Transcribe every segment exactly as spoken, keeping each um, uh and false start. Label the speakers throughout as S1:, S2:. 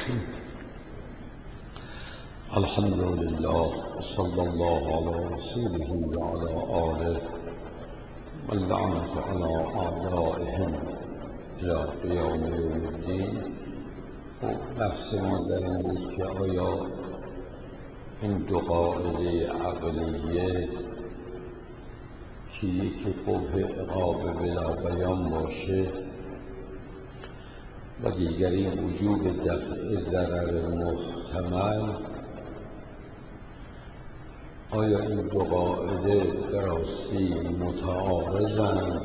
S1: الحمد لله صلی الله علی رسوله و علی آله و اللعنة علی اعدائهم الی قیام یوم الدین. و بحث ما در این بود که آیا این دو قاعده عقلیه که یکی قبح عقاب بلا بیان باشه و دیگری وجوب دفع ضرر محتمل، آیا این دو قاعده به راستی متعارضند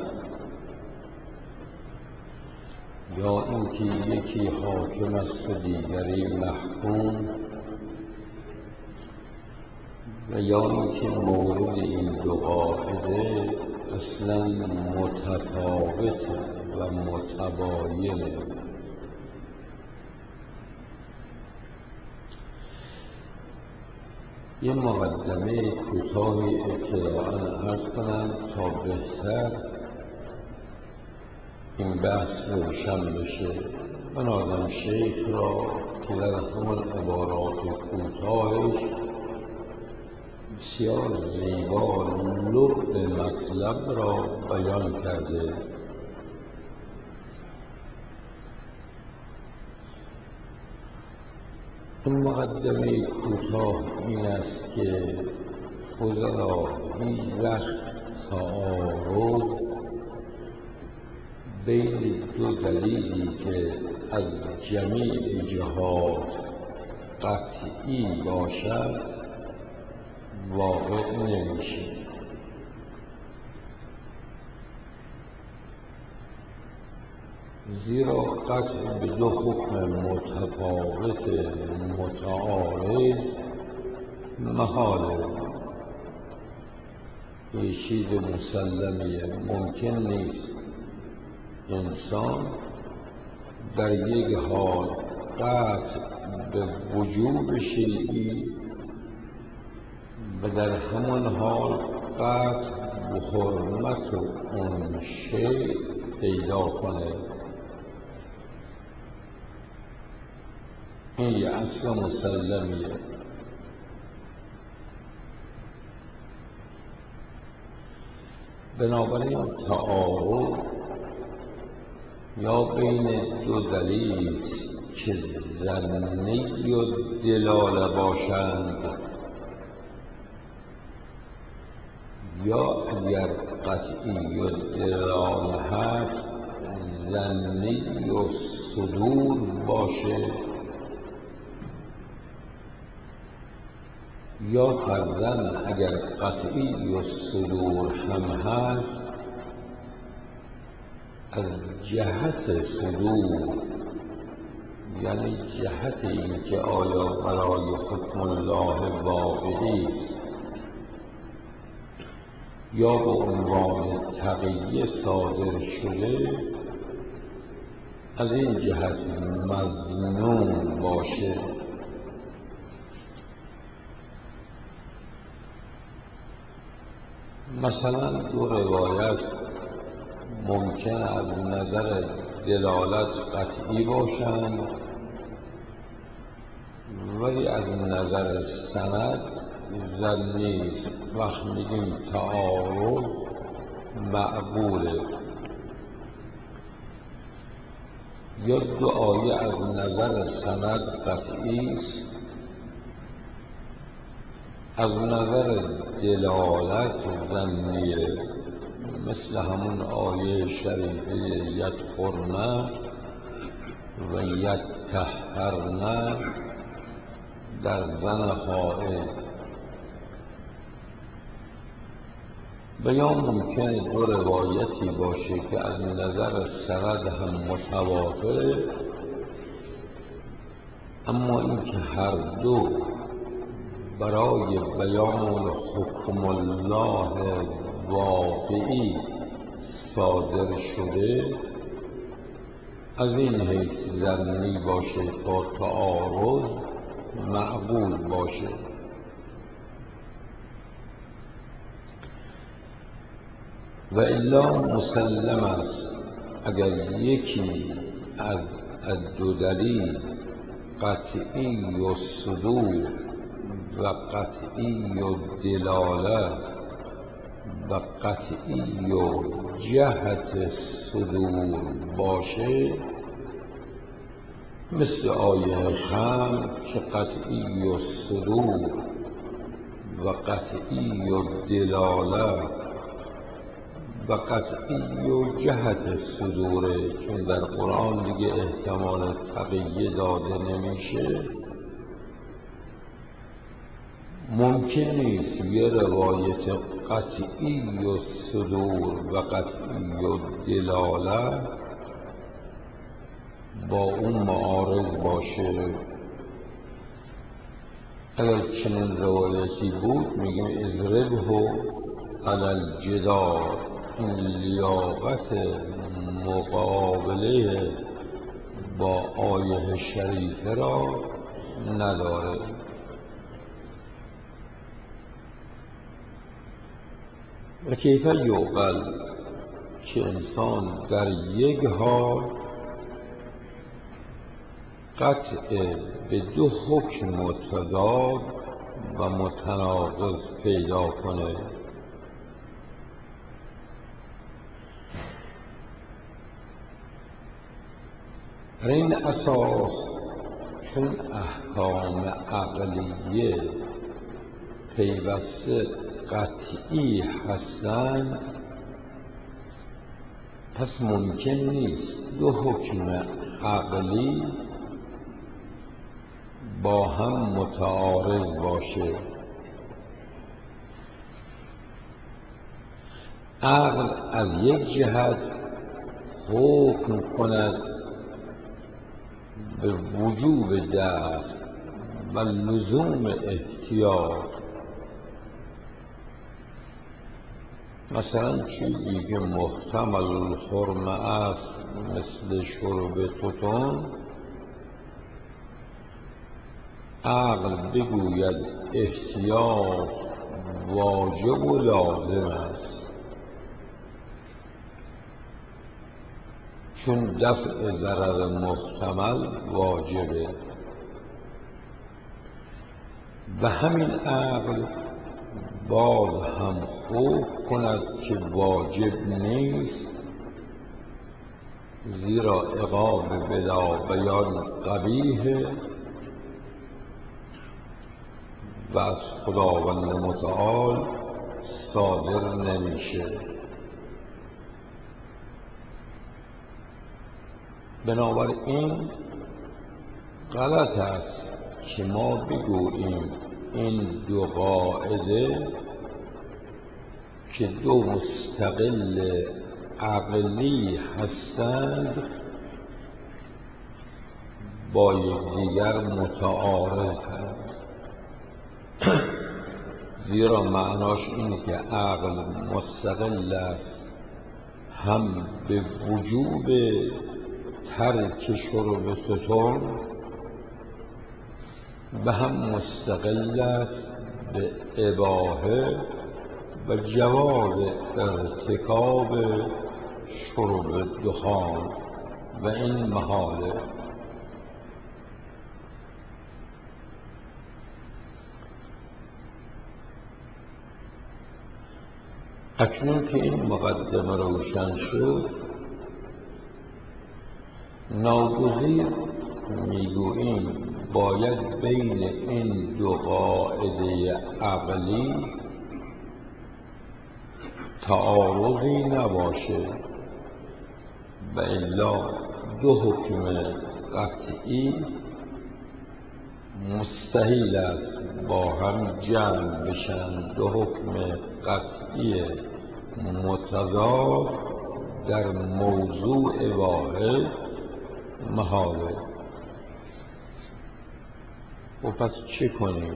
S1: یا اینکه یکی حاکم است و دیگری محکوم، و یا اینکه مورد این دو قاعده اصلا متفاوت و متباینه؟ یه مقدمه کوتاهی ابتداءً عرض کنم تا بهتر این بحث روشن بشه. من آدم شیخ را که در همون عبارات کوتاهش بسیار زیبا لب مطلب را بیان کرده. این مقدمه کوتاه این است که فضلا هیچ وقت تعارض بین دو دلیلی که از جمیع جهات قطعی باشد واقع نمیشه. زیرا قطع به دو حکم متفاوت متعارض محاله، یه چیز مسلمیه. ممکن نیست انسان در یک حال قطع به وجوب شیئی و در همان حال قطع به حرمت اون شیء پیدا کنه. این یه اصل مسلمیه. بنابراین تعارض یا بین دو دلیل است که ظنی و دلاله باشند، یا اگر قطعی و دلاله هست ظنی و صدور باشه، یا فرضاً اگر قطعی و صدور هم هست از جهت صدور، یعنی جهت این که آیا برای حکم الله واقعی است یا به عنوان تقیه صادر شده، از این جهت مظنون باشه. مثلا دو روایت ممکن از نظر دلالت قطعی باشند ولی از نظر سند ظنی است. وقت میگیم تعارض مقبوله. یا دو آیه از نظر سند قطعی است، از نظر دلالت ظنیه، مثل همون آیه شریفه یدخرن و یطهرن در زن حائض. و یا ممکن دو روایتی باشه که از نظر سند هم متواتره، اما اینکه هر دو برای بیان حکم الله واقعی صادر شده، از این حیث ظنی باشه تا تعارض مقبول باشه. و الا مسلم است اگر یکی از دو دلیل قطعی الصدور و قطعی الدلاله و قطعی جهت الصدور باشه، مثل آیه خمر که قطعی الصدور و قطعی الدلاله و قطعی جهت الصدوره، چون در قرآن دیگه احتمال تقیه داده نمیشه. ممکن نیست یه روایت قطعی الصدور و قطعی الدلاله با اون معارض باشه. اگر چنین روایتی بود میگیم اضربه علی الجدار، این لیاقت مقابله با آیه شریفه را نداره. و کیف یعقل که انسان در یک حال قطع به دو حکم متضاد و متناقض پیدا کنه. بر این اساس چون احکام عقلیه پیوسته قطعی هستند، پس ممکن نیست دو حکم عقلی با هم متعارض باشه. عقل از یک جهت حکم کند به وجوب دفع و لزوم احتیاط، مثلا چیزی که محتمل الحرمه است مثل شرب توتون، عقل بگوید احتیاط واجب و لازم است، چون دفع ضرر محتمل واجبه. و همین عقل باز هم خوب کند که واجب نیست، زیرا عقاب بلا بیان قبیحه و از خداوند متعال صادر نمیشه. بنابراین غلط است که ما بگوییم این دو قاعده که دو مستقل عقلی هستند با یکدیگر متعارضند، زیرا معناش اینه که عقل مستقل است هم به وجوب ترک شرب توتون و هم مستقل است به اباحه و جواز ارتکاب شرب دخان و این محاله. اکنون که این مقدمه روشن شد، ناگزیر میگوییم باید بین این دو قاعده عقلی تعارضی نباشه، و الا دو حکم قطعی مستحیل است با هم جمع بشن. دو حکم قطعی متضاد در موضوع واحد محاله. و پس چه کنیم؟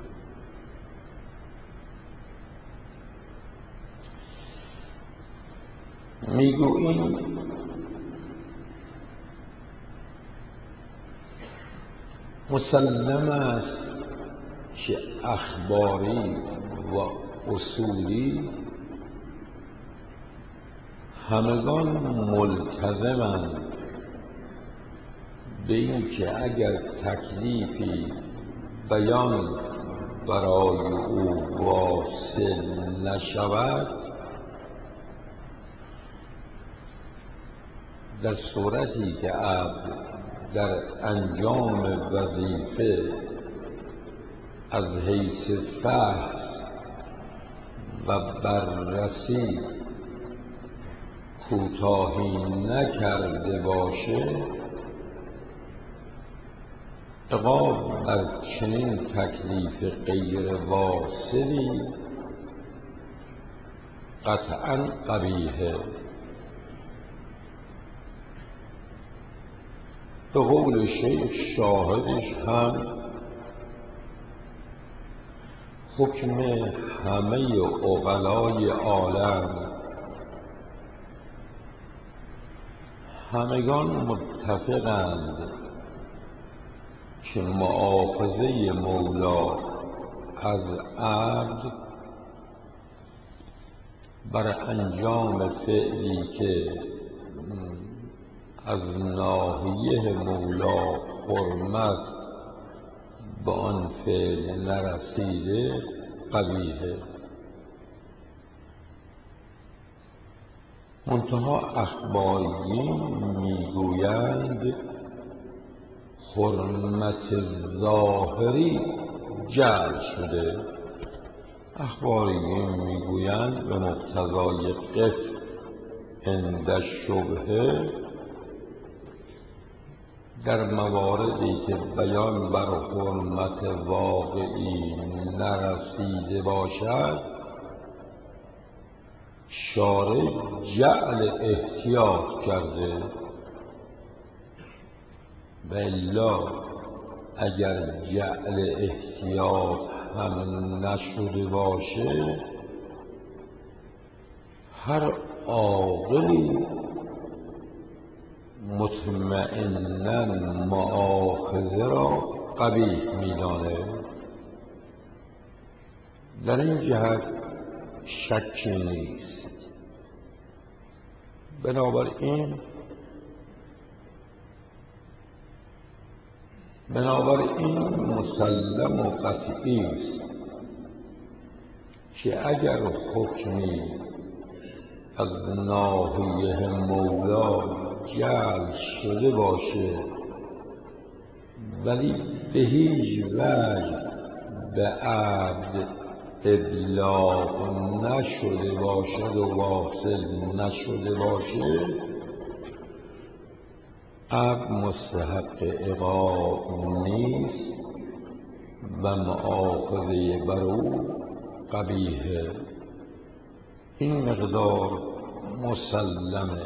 S1: میگوییم مسلم است که اخباری و اصولی همگان ملتزمند به این که اگر تکلیفی بیان برای او واصل نشود، در صورتی که عبد در انجام وظیفه از حیث فحص و بررسی کوتاهی نکرده باشه، عقاب بر چنین تکلیف غیر واصلی قطعاً قبیحه. به قول شیخ شاهدش هم حکم همه عقلای عالم، همگان متفقند که مؤاخذه مولا از عبد بر انجام فعلی که از ناحیه مولا حرمت به آن فعل نرسیده قبیحه. منتها اخباریین میگویند حرمت ظاهری جعل شده. اخباریین میگویند به مقتضای قف عند شبهه، در مواردی که بیان بر حرمت واقعی نرسیده باشد، شارع جعل احتیاط کرده، و الا اگر جعل احتیاط هم نشده باشه، هر عاقلی مطمئناً مؤاخذه را قبیح می‌داند. در این جهت شکی نیست. بنابراین بنابراین مسلم و قطعی است که اگر حکمی از ناحیه مولا جعل شده باشه ولی به هیچ وجه به عبد ابلاغ نشده باشد و واصل نشده باشه، عبد مستحق عقاب نیست و مؤاخذه بر او قبیحه. این مقدار مسلمه.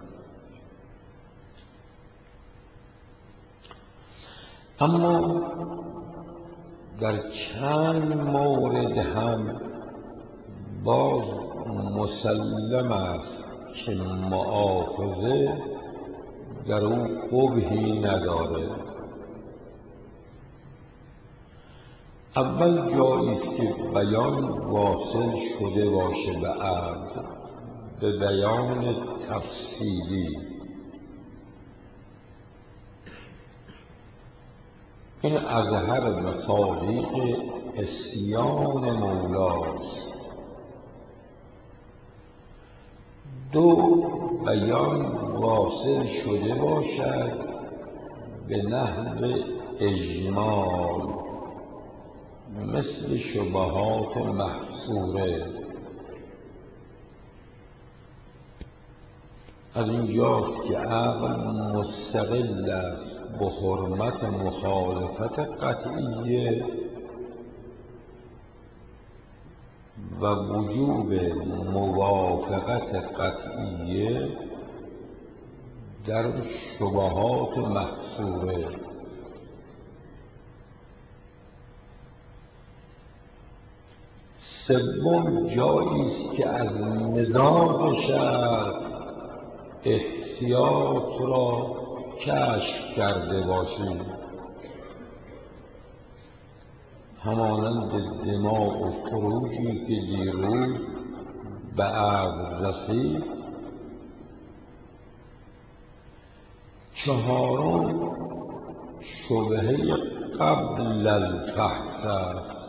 S1: اما در چند مورد هم باز مسلم است که مؤاخذه در او قبحی نداره. اول جایی است که بیان واصل شده باشه به عبد به بیان تفصیلی. این اظهر مصادیق عصیان مولاست. دو، بیان واصل شده باشد به نحو اجمال، مثل شبهات محصوره. از اینجاست که عقل مستقل است به حرمت مخالفت قطعیه و وجوب موافقت قطعیه در شبهات محصوره. سوم جایی است که از مزاج شرع احتیاط را کشف کرده باشیم، همانند دماء و فروجی که دیروز به عقل رسید. چهارم شبهه قبل الفحص است.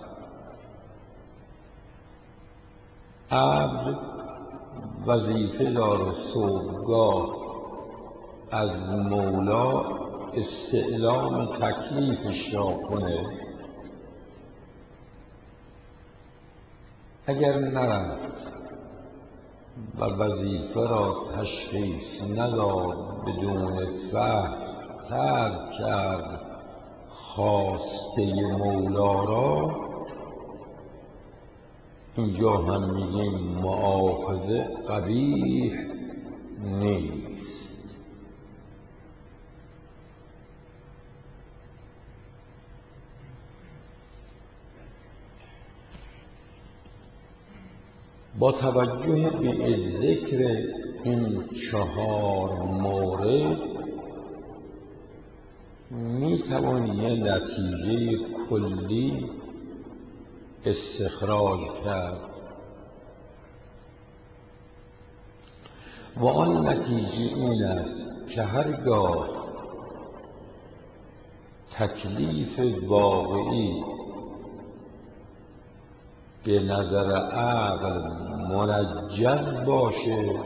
S1: عبد وظیفه داره صبحگاه از مولا استعلام تکلیفش را کنه. اگر نرفت و وظیفه را تشخیص نداد، بدون فحص ترک کرد خواسته مولا را، اینجا هم میگیم مؤاخذه قبیح نیست. با توجه به ذکر این چهار مورد می توان یه نتیجه کلی استخراج کرد و آن نتیجه این است که هرگاه تکلیف واقعی به نظر عقل منجز باشه،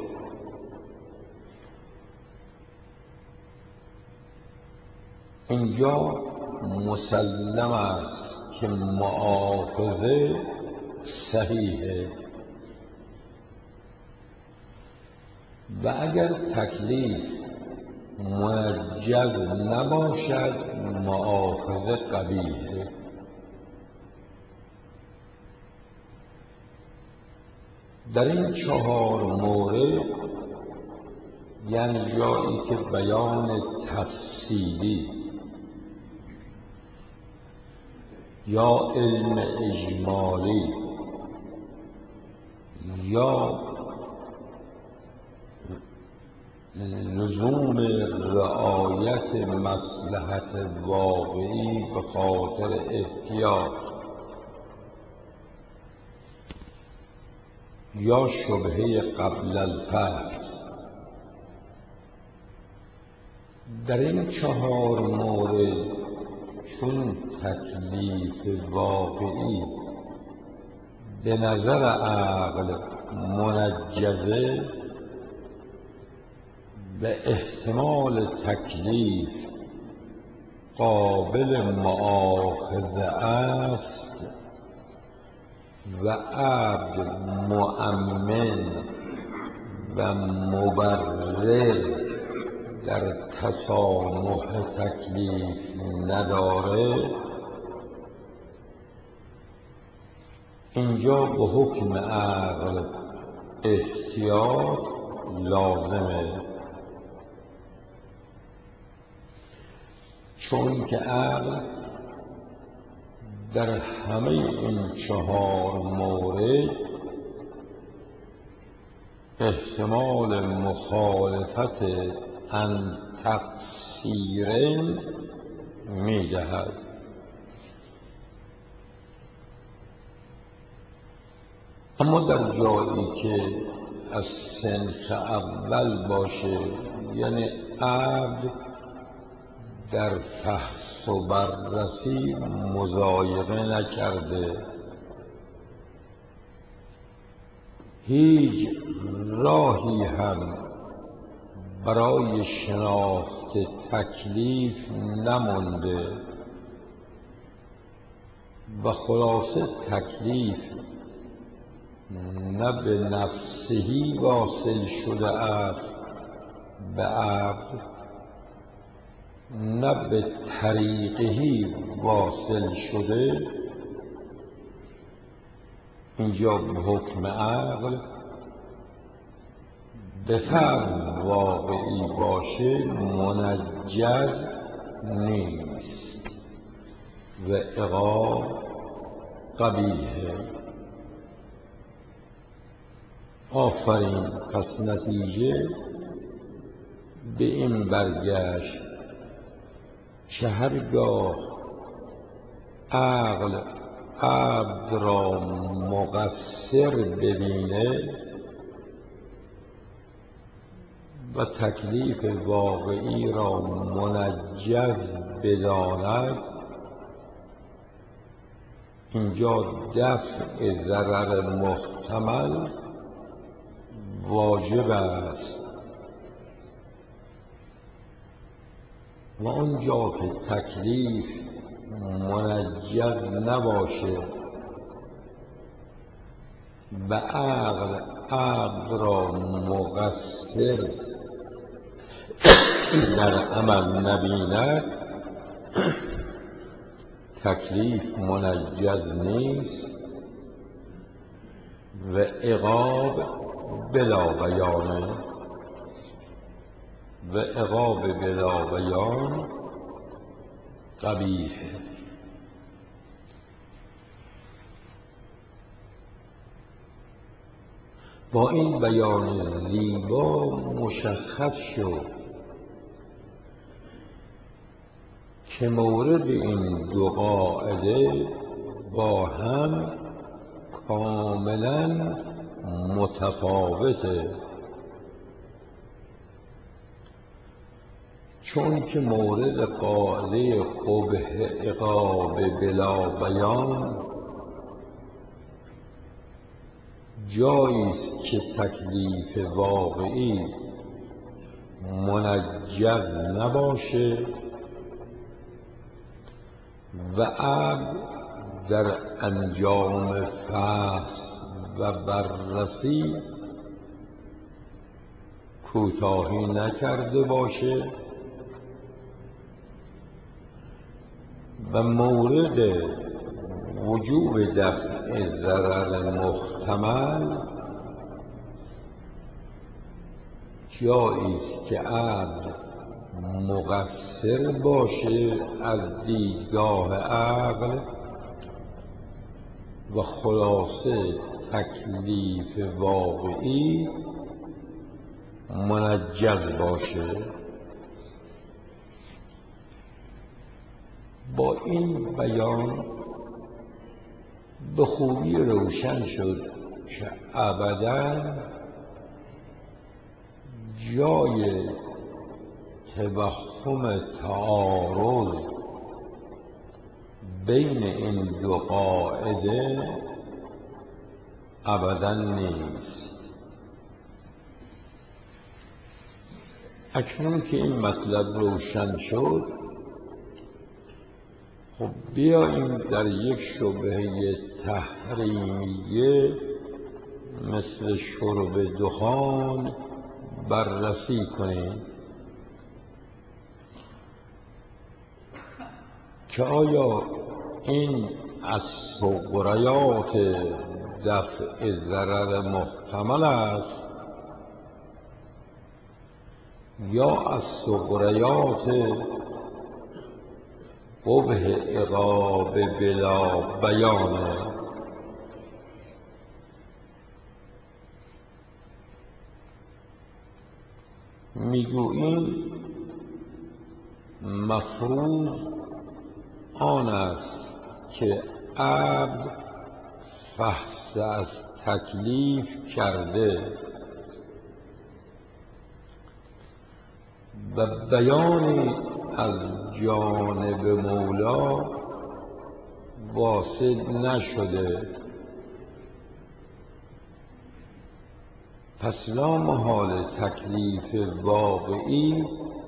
S1: اینجا مسلم است که مؤاخذه صحیحه و اگر تکلیف منجز نباشد مؤاخذه قبیحه. در این چهار مورد، یعنی جایی که بیان تفصیلی یا علم اجمالی یا لزوم رعایت مصلحت واقعی به خاطر احتیاط یا شبهه قبل الفحص، در این چهار مورد چون تکلیف واقعی به نظر عقل منجزه به احتمال تکلیف قابل مؤاخذه است و عبد مؤمن و مبرر در تسامح تکلیف نداره، اینجا به حکم عقل احتیاط لازمه، چون که عقل در همه این چهار مورد احتمال مخالفت ان تقصیرین میدهد. اما در جایی که از صنف اول باشه، یعنی عبد در فحص و بررسی مضایقه نکرده، هیچ راهی هم برای شناخت تکلیف نمانده و خلاصه تکلیف نه به نفسهی واصل شده است به عبد، نه به طریقهی واصل شده، اینجا به حکم عقل به فرض واقعی باشه منجز نیست و عقاب قبیحه. آفرین، پس نتیجه به این برگشت که هرگاه عقل عبد را مقصر ببینه و تکلیف واقعی را منجز بداند، اینجا دفع ضرر محتمل واجب است و آنجا که تکلیف منجز نباشه و عقل عقل را مقصر در عمل نبیند، تکلیف منجز نیست و عقاب بلا بیانه و عقاب بلا بیان قبیح. با این بیان زیبا مشخص شد که مورد این دو قاعده با هم کاملا متفاوته، چون که مورد قاعده قبح عقاب بلا بیان جایی است که تکلیف واقعی منجز نباشه و عقل در انجام فحص و بررسی کوتاهی نکرده باشه و مورد وجوب دفع ضرر محتمل جایی است که عقل مقصر باشه از دیدگاه عقل و خلاصه تکلیف واقعی منجز باشه. با این بیان به خوبی روشن شد که ابداً جای توهم تعارض بین این دو قاعده ابداً نیست. اکنون که این مطلب روشن شد، خب بیاییم در یک شبهه تحریمیه مثل شرب دخان بررسی کنیم که آیا این از صغریات دفع ضرر محتمل است یا از صغریات قبح عقاب بلا بیانه. میگوییم مفروض آن است که عبد فحص از تکلیف کرده و بیانی از جانب مولا واصل نشده، پس لا محال تکلیف واقعی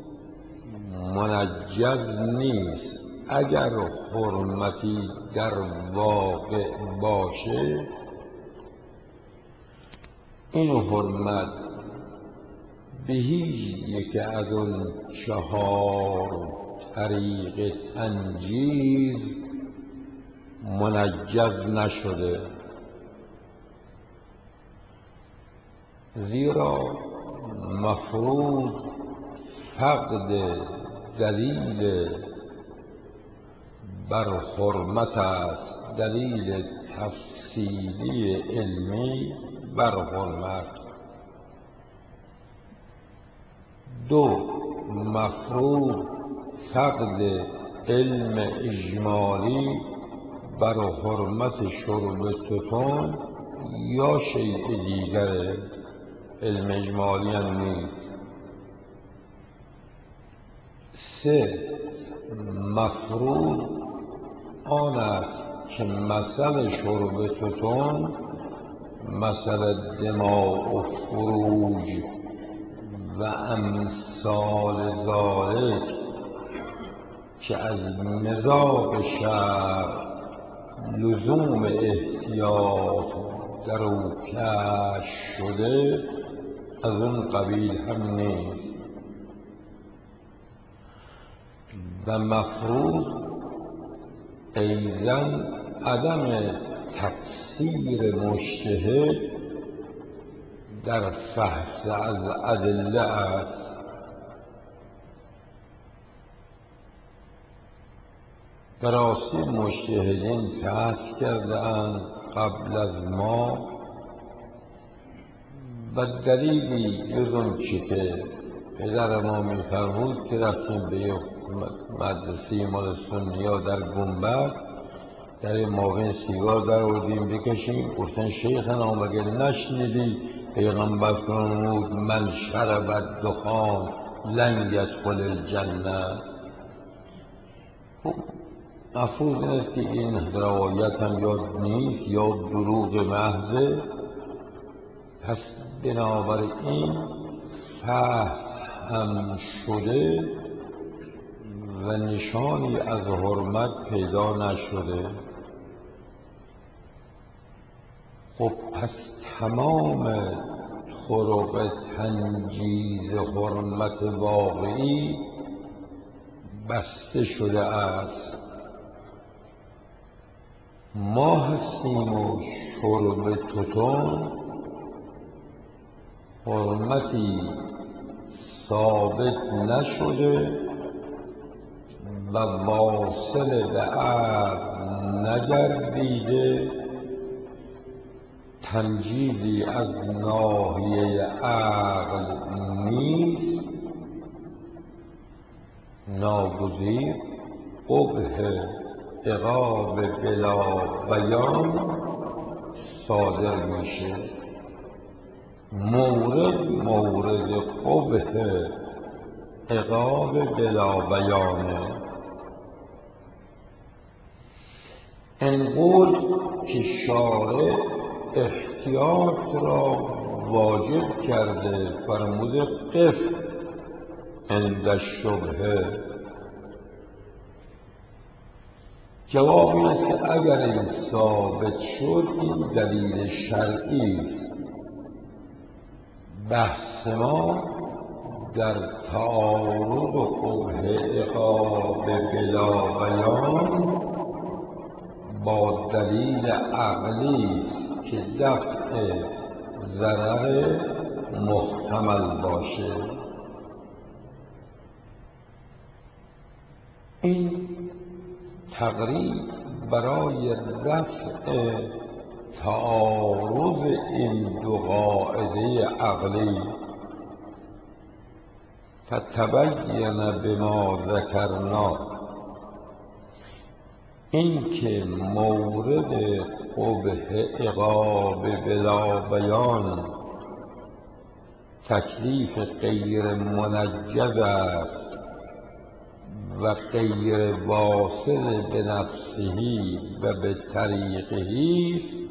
S1: منجز نیست. اگر حرمتی در واقع باشه، این حرمت به هیچ یک از اون چهار طریق تنجیز منجز نشده، زیرا مفروض فقد دلیل بر حرمت است، دلیل تفصیلی علمی بر حرمت. دو، مفروض فقد علم اجمالی بر حرمت شرب توتون یا شیء دیگر، علم اجمالی هم نیست. سه، مفروض آن است که مثل شرب توتون مثل دماء و فروج و امثال ذالک که از مذاق شرع لزوم احتیاط در او کشف شده از اون قبیل هم نیست. و مفروض ایضاً عدم تقصیر مجتهد در فحص از ادله است. به راستی مجتهدین فحص کرده اند قبل از ما و دلیلی جز اون چی که پدر ما میفرمود که رفتیم به یک مدرسه مال سنیا در گنبد، در این موقع سیگار در آوردیم بکشیم، گفتن شیخنا مگر نشنیدی پیغمبر فرمود من شرب الدخان لن یدخل الجنه؟ مفروض این است که این روایت هم یاد نیست یا دروغ محضه. پس بنابراین فحص هم شده و نشانی از حرمت پیدا نشده. خب پس تمام طرق تنجیز حرمت واقعی بسته شده است. ما هستیم و شرب توتون حرمتی ثابت نشده و واصل به عقل نگردیده، تنجیزی از ناحیه عقل نیست، ناگزیر قبح عقاب بلا بیان صادر میشه. مورد مورد قبح عقاب بلا بیانه. انقول که شارع احتیاط را واجب کرده، فرموده قف عند الشبهه. جواب این است که اگر این ثابت شد این دلیل شرعی است. بحث ما در تعارض و قبح عقاب بلا بیان با دلیل عقلی است که دفع ضرر محتمل باشه. این تقریب برای رفع تعارض این دو قاعده عقلی. فتبین بما ذکرنا، این که مورد قبح عقاب بلا بیان تکلیف غیر منجز است و غیر واصل به نفسهی و به طریقهی است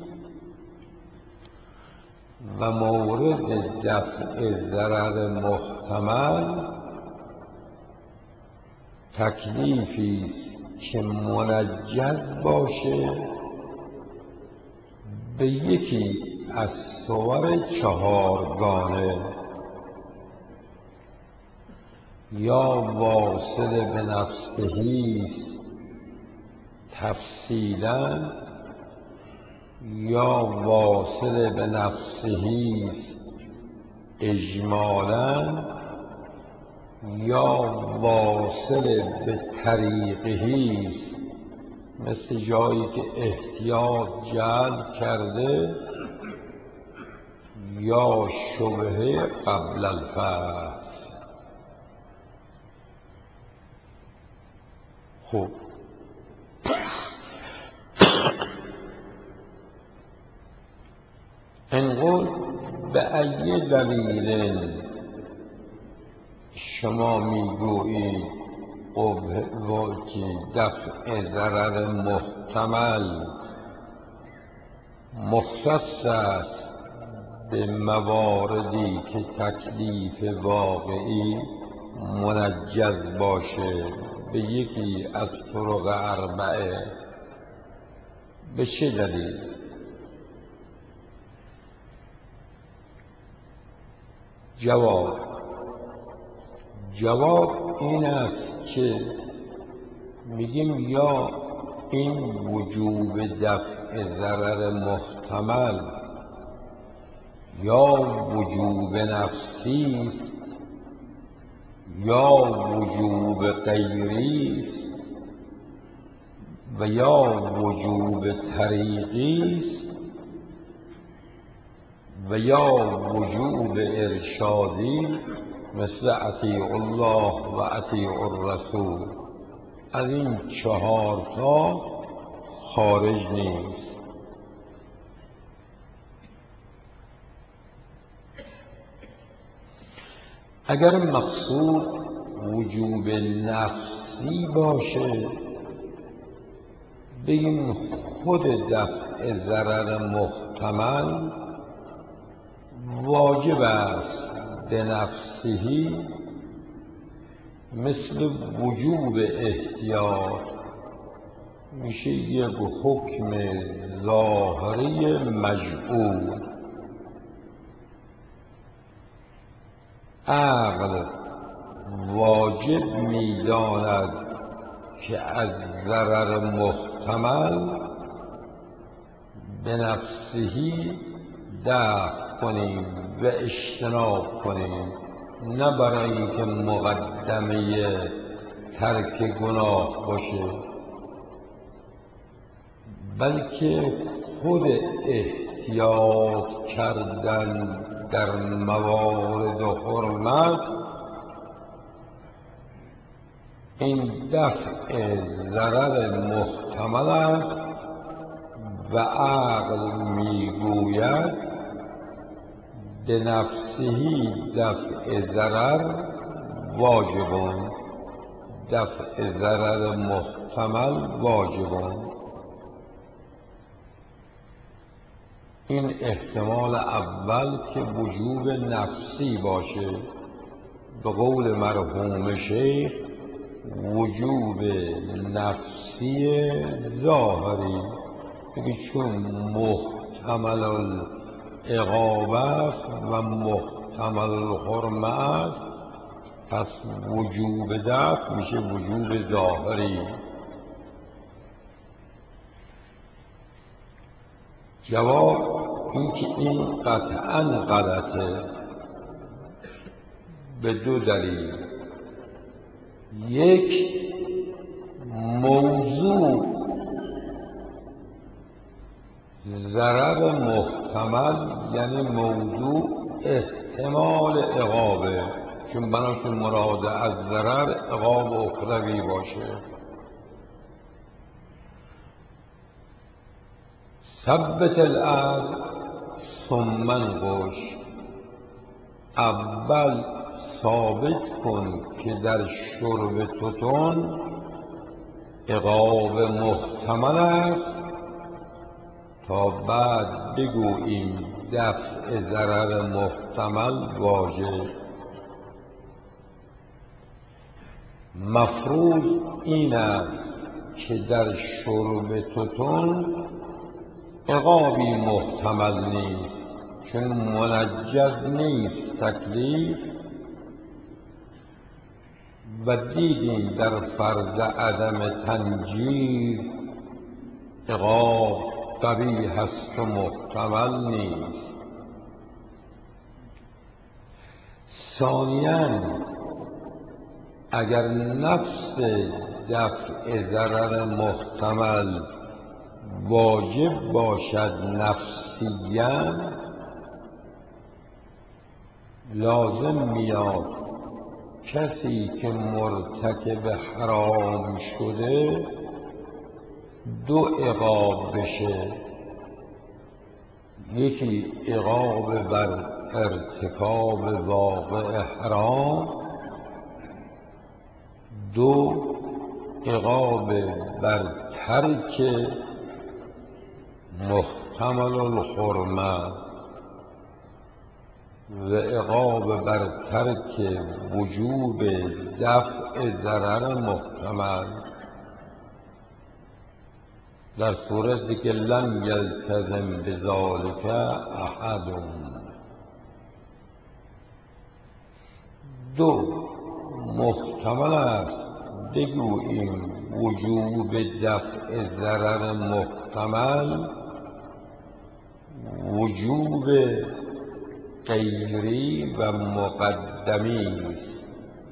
S1: و مورد دفع ضرر محتمل تکلیفی است که منجز باشه به یکی از صور چهارگانه، یا واصل به نفسهی است تفصیلا، یا واصل به نفسهی است اجمالا، یا واصل به طریقهی است مثل جایی که احتیاط جلب کرده، یا شبهه قبل الفحص. خب انقل به ای دلیل شما میگویید دفع ضرر محتمل مختص است به مواردی که تکلیف واقعی منجز باشه به یکی از طرق اربعه. به چه دلیل؟ جواب جواب این است که میگیم یا این وجوب دفع ضرر محتمل یا وجوب نفسی است یا وجوب غیری است و یا وجوب طریقی است و یا وجوب ارشادی مثل اطیع الله و اطیع الرسول. از این چهار تا خارج نیست. اگر مقصود وجوب نفسی باشه بگیم خود دفع ضرر محتمل واجب است به نفسهی، مثل وجوب احتیاط میشه یک حکم ظاهری مجعول. عقل واجب میداند که از ضرر محتمل به نفسهی دفع کنیم و اجتناب کنیم، نه برای اینکه مقدمه ترک گناه باشه، بلکه خود احتیاط کردن در موارد حرمت این دفع ضرر محتمل است و عقل میگوید به نفسهی دفع ضرر واجبون، دفع ضرر محتمل واجبون. این احتمال اول که وجوب نفسی باشه، به قول مرحوم شیخ وجوب نفسی ظاهری، بگه چون محتمل العقاب است و محتمل الحرمه است پس وجوب دفع میشه وجوب ظاهری. جواب اینکه این قطعا غلطه به دو دلیل. یک، موضوع ضرر محتمل یعنی موضوع احتمال عقابه، چون بناشون مراد از ضرر عقاب اخروی باشه. ثبت العدل ثم انقش، اول ثابت کن که در شرب توتون عقاب محتمل است تا بعد بگوییم دفع ضرر محتمل واجب. مفروض این است که در شرب توتون عقابی محتمل نیست، چون منجز نیست تکلیف، و دیدیم در فرض عدم تنجیز عقاب قبیح است و محتمل نیست. ثانیاً اگر نفس دفع ضرر محتمل واجب باشد نفسیاً، لازم میاد کسی که مرتکب حرام شده دو عقاب بشه، یکی عقاب بر ارتکاب واقع حرام، دو عقاب بر ترک محتمل الحرمه و عقاب بر ترک وجوب دفع ضرر محتمل در صورتی که لم یلتزم بذلک احد. دو، محتمل است بگوییم وجوب دفع ضرر محتمل وجوب غیری و مقدمی است،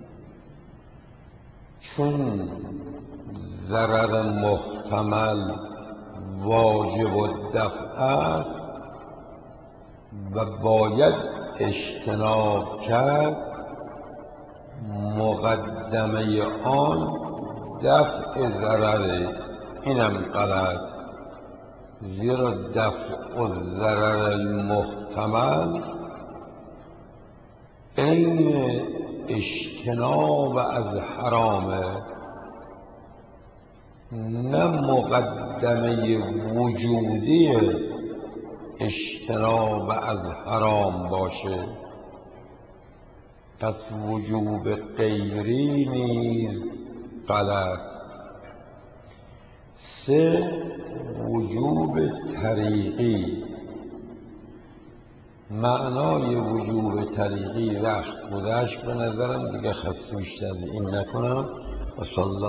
S1: چون ضرر محتمل واجب الدفع است و باید اجتناب کرد، مقدمه آن دفع ضرر. اینم غلط، زیرا دفع الضرر المحتمل این اجتناب از حرامه، نه مقدمه وجودی اجتناب از حرام باشه. پس وجوب غیری نیز غلط. سه، وجوب طریقی. معنای وجوب طریقی وقت گذشت، به نظرم دیگه خسته بیشتر این نکنم. و صلی